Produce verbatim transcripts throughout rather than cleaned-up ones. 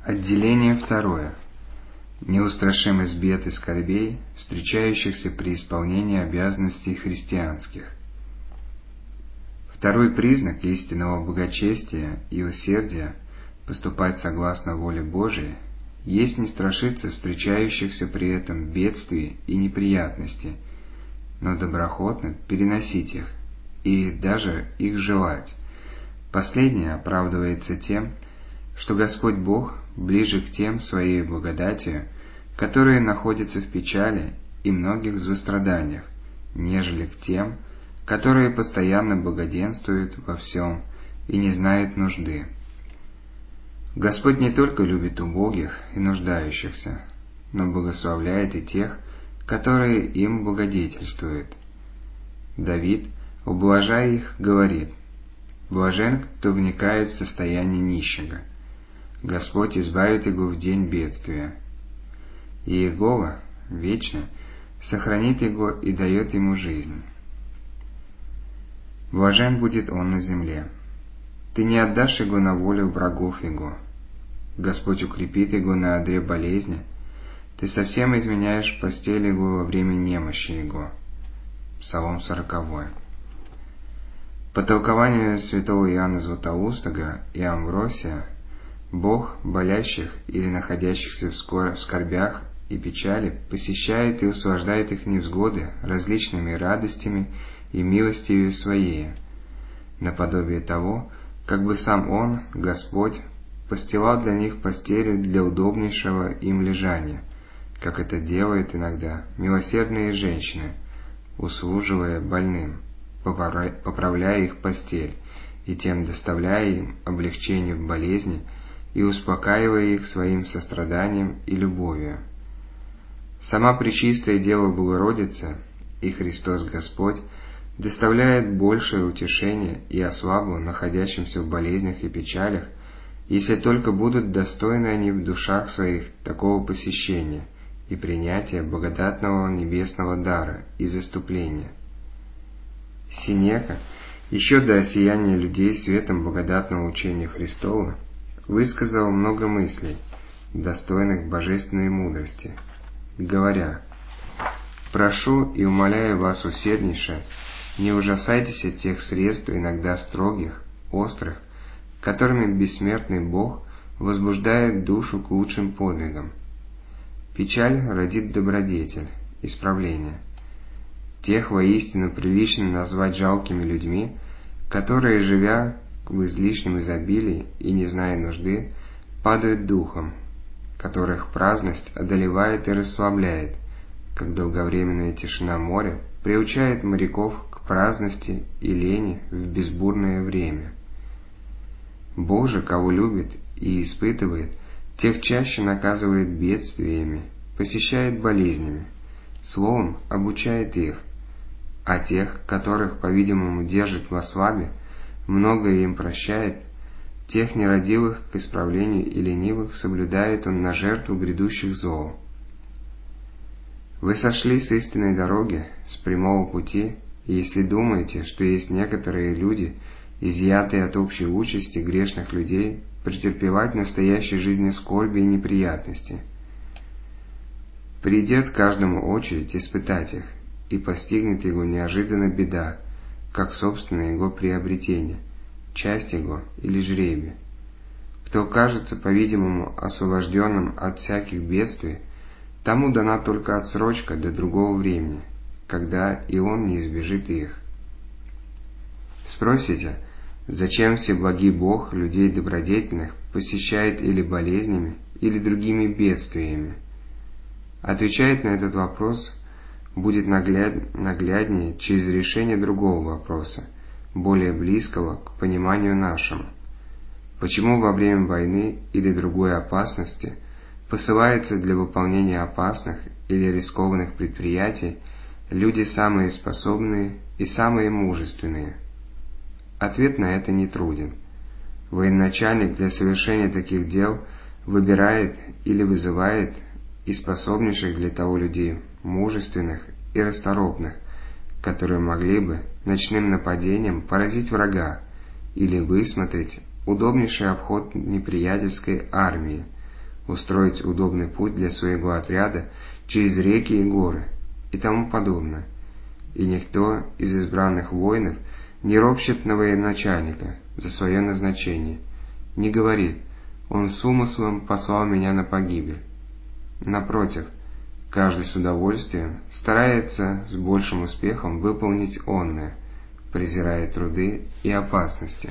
Отделение второе. Неустрашимость бед и скорбей, встречающихся при исполнении обязанностей христианских. Второй признак истинного благочестия и усердия поступать согласно воле Божией есть не страшиться встречающихся при этом бедствий и неприятностей, но доброхотно переносить их и даже их желать. Последнее оправдывается тем, что Господь Бог ближе к тем своей благодатью, которые находятся в печали и многих злостраданиях, нежели к тем, которые постоянно благоденствуют во всем и не знают нужды. Господь не только любит убогих и нуждающихся, но благословляет и тех, которые им благодетельствуют. Давид, ублажая их, говорит: «Блажен, кто вникает в состояние нищего. Господь избавит его в день бедствия. И Иегова вечно сохранит его и дает ему жизнь. Блажен будет он на земле. Ты не отдашь его на волю врагов его. Господь укрепит его на одре болезни. Ты совсем изменяешь постель его во время немощи его». Псалом сороковой. По толкованию святого Иоанна Златоустого и Амвросия, Бог болящих или находящихся в скорбях и печали посещает и услаждает их невзгоды различными радостями и милостью Своей, наподобие того, как бы сам Он, Господь, постилал для них постели для удобнейшего им лежания, как это делают иногда милосердные женщины, услуживая больным, поправляя их постель и тем доставляя им облегчение в болезни и успокаивая их своим состраданием и любовью. Сама Пречистая Дева Богородица и Христос Господь доставляет большее утешение и ославу находящимся в болезнях и печалях, если только будут достойны они в душах своих такого посещения и принятия благодатного небесного дара и заступления. Синека, еще до осияния людей светом благодатного учения Христова, высказал много мыслей, достойных божественной мудрости, говоря: «Прошу и умоляю вас усерднейше, не ужасайтесь от тех средств, иногда строгих, острых, которыми бессмертный Бог возбуждает душу к лучшим подвигам. Печаль родит добродетель, исправление. Тех воистину прилично назвать жалкими людьми, которые, живя в излишнем изобилии и не зная нужды, падают духом, которых праздность одолевает и расслабляет, как долговременная тишина моря приучает моряков к праздности и лени в безбурное время. Бог же, кого любит и испытывает, тех чаще наказывает бедствиями, посещает болезнями, словом, обучает их, а тех, которых, по-видимому, держит во славе, многое им прощает, тех нерадивых к исправлению и ленивых соблюдает он на жертву грядущих зол. Вы сошли с истинной дороги, с прямого пути, и если думаете, что есть некоторые люди, изъятые от общей участи грешных людей, претерпевать в настоящей жизни скорби и неприятности, придет каждому очередь испытать их, и постигнет его неожиданно беда, как собственное его приобретение, часть его или жребий. Кто кажется, по-видимому, освобожденным от всяких бедствий, тому дана только отсрочка до другого времени, когда и он не избежит их. Спросите, зачем всеблагий Бог людей добродетельных посещает или болезнями, или другими бедствиями? Отвечать на этот вопрос будет нагляд... нагляднее через решение другого вопроса, более близкого к пониманию нашему. Почему во время войны или другой опасности посылаются для выполнения опасных или рискованных предприятий люди самые способные и самые мужественные? Ответ на это не труден. Военачальник для совершения таких дел выбирает или вызывает из способнейших для того людей мужественных и расторопных, которые могли бы ночным нападением поразить врага или высмотреть удобнейший обход неприятельской армии, устроить удобный путь для своего отряда через реки и горы и тому подобное. И никто из избранных воинов не ропщет на военачальника за свое назначение, не говорит: «Он с умыслом послал меня на погибель». Напротив, каждый с удовольствием старается с большим успехом выполнить онное, презирая труды и опасности.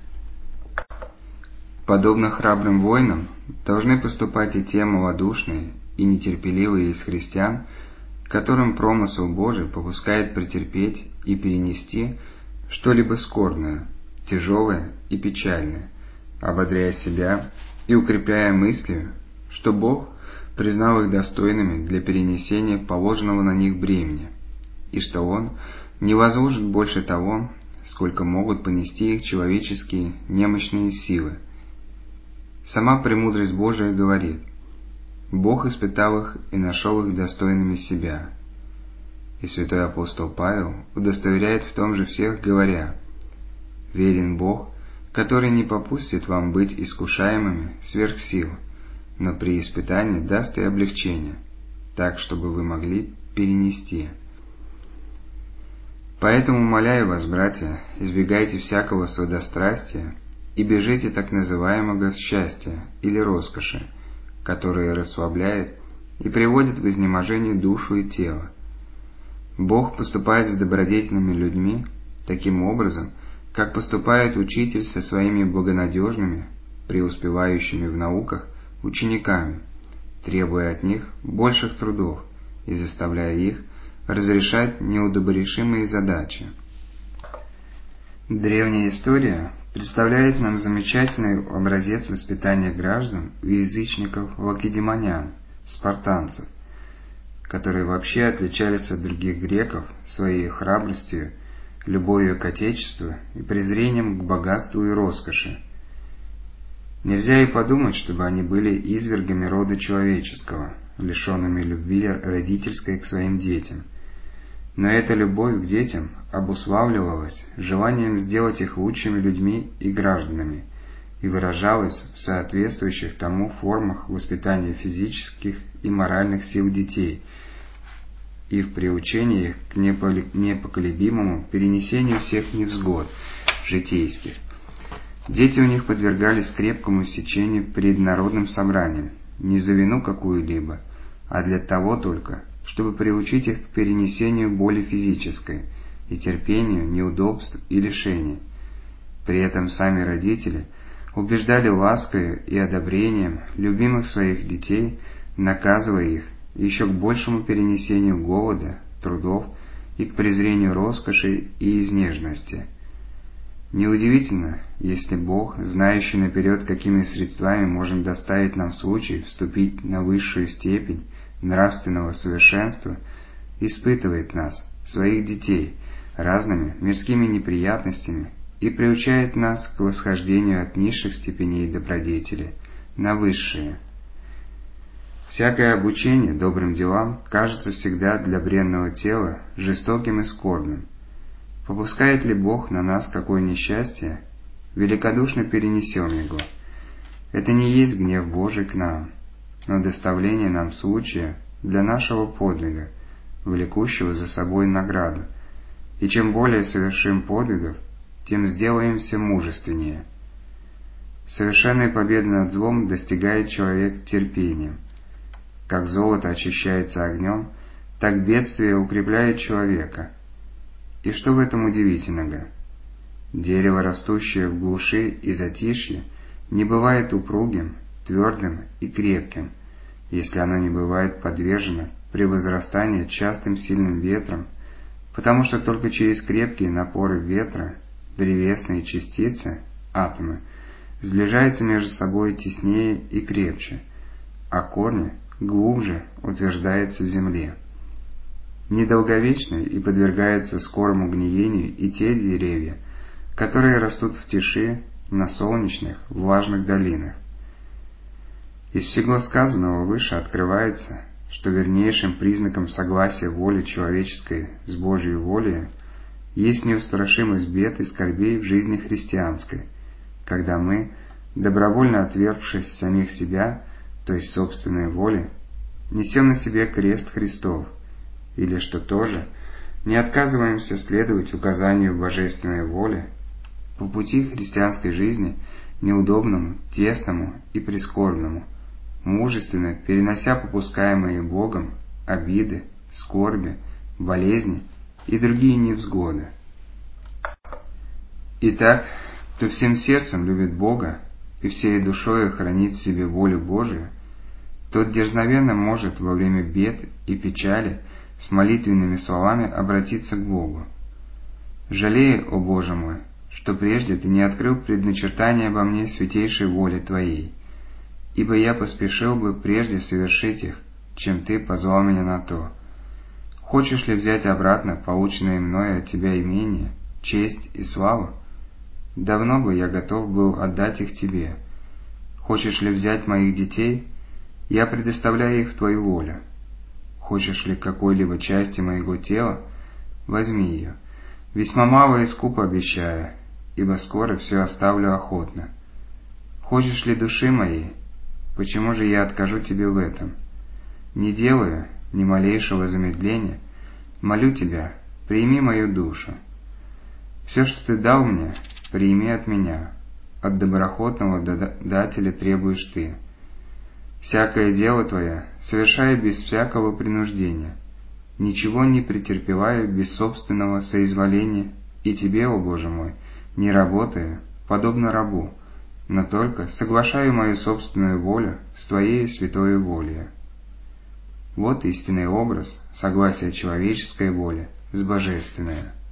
Подобно храбрым воинам должны поступать и те малодушные и нетерпеливые из христиан, которым промысел Божий попускает претерпеть и перенести что-либо скорбное, тяжелое и печальное, ободряя себя и укрепляя мыслью, что Бог признал их достойными для перенесения положенного на них бремени, и что Он не возложит больше того, сколько могут понести их человеческие немощные силы. Сама премудрость Божия говорит: «Бог испытал их и нашел их достойными себя». И святой апостол Павел удостоверяет в том же всех, говоря: «Верен Бог, который не попустит вам быть искушаемыми сверх сил, но при испытании даст и облегчение, так, чтобы вы могли перенести». Поэтому умоляю вас, братья, избегайте всякого сладострастия и бежите так называемого счастья или роскоши, которое расслабляет и приводит в изнеможение душу и тело. Бог поступает с добродетельными людьми таким образом, как поступает учитель со своими благонадежными, преуспевающими в науках, учениками, требуя от них больших трудов и заставляя их разрешать неудоборешимые задачи. Древняя история представляет нам замечательный образец воспитания граждан у язычников-лакедемонян, спартанцев, которые вообще отличались от других греков своей храбростью, любовью к отечеству и презрением к богатству и роскоши. Нельзя и подумать, чтобы они были извергами рода человеческого, лишенными любви родительской к своим детям. Но эта любовь к детям обуславливалась желанием сделать их лучшими людьми и гражданами и выражалась в соответствующих тому формах воспитания физических и моральных сил детей и в приучении их к непоколебимому перенесению всех невзгод житейских. Дети у них подвергались крепкому сечению перед народным собранием, не за вину какую-либо, а для того только, чтобы приучить их к перенесению боли физической и терпению неудобств и лишений. При этом сами родители убеждали ласкою и одобрением любимых своих детей, наказывая их еще к большему перенесению голода, трудов и к презрению роскоши и изнежности. Неудивительно, если Бог, знающий наперед, какими средствами может доставить нам случай вступить на высшую степень нравственного совершенства, испытывает нас, своих детей, разными мирскими неприятностями и приучает нас к восхождению от низших степеней добродетели на высшие. Всякое обучение добрым делам кажется всегда для бренного тела жестоким и скорбным. Попускает ли Бог на нас какое несчастье, великодушно перенесем его. Это не есть гнев Божий к нам, но доставление нам случая для нашего подвига, влекущего за собой награду. И чем более совершим подвигов, тем сделаемся мужественнее. Совершенной победы над злом достигает человек терпением. Как золото очищается огнем, так бедствие укрепляет человека. И что в этом удивительного? Дерево, растущее в глуши и затишье, не бывает упругим, твердым и крепким, если оно не бывает подвержено при возрастании частым сильным ветром, потому что только через крепкие напоры ветра древесные частицы, атомы, сближаются между собой теснее и крепче, а корни глубже утверждаются в земле. Недолговечны и подвергаются скорому гниению и те деревья, которые растут в тиши на солнечных, влажных долинах. Из всего сказанного выше открывается, что вернейшим признаком согласия воли человеческой с Божьей волей есть неустрашимость бед и скорбей в жизни христианской, когда мы, добровольно отвергшись самих себя, то есть собственной воли, несем на себе крест Христов, или, что тоже, не отказываемся следовать указанию божественной воли по пути христианской жизни, неудобному, тесному и прискорбному, мужественно перенося попускаемые Богом обиды, скорби, болезни и другие невзгоды. Итак, кто всем сердцем любит Бога и всей душою хранит в себе волю Божию, тот дерзновенно может во время бед и печали с молитвенными словами обратиться к Богу. «Жалею, о Боже мой, что прежде Ты не открыл предначертания обо мне святейшей воли Твоей, ибо я поспешил бы прежде совершить их, чем Ты позвал меня на то. Хочешь ли взять обратно полученное мною от Тебя имение, честь и славу? Давно бы я готов был отдать их Тебе. Хочешь ли взять моих детей? Я предоставляю их в Твою волю. Хочешь ли какой-либо части моего тела? Возьми ее. Весьма мало и скупо обещаю, ибо скоро все оставлю охотно. Хочешь ли души моей? Почему же я откажу Тебе в этом? Не делаю ни малейшего замедления, молю Тебя, прими мою душу. Все, что Ты дал мне, прими от меня, от доброхотного дателя требуешь Ты. Всякое дело Твое совершаю без всякого принуждения, ничего не претерпеваю без собственного соизволения, и Тебе, о Боже мой, не работаю, подобно рабу, но только соглашаю мою собственную волю с Твоей святой волей». Вот истинный образ согласия человеческой воли с божественной.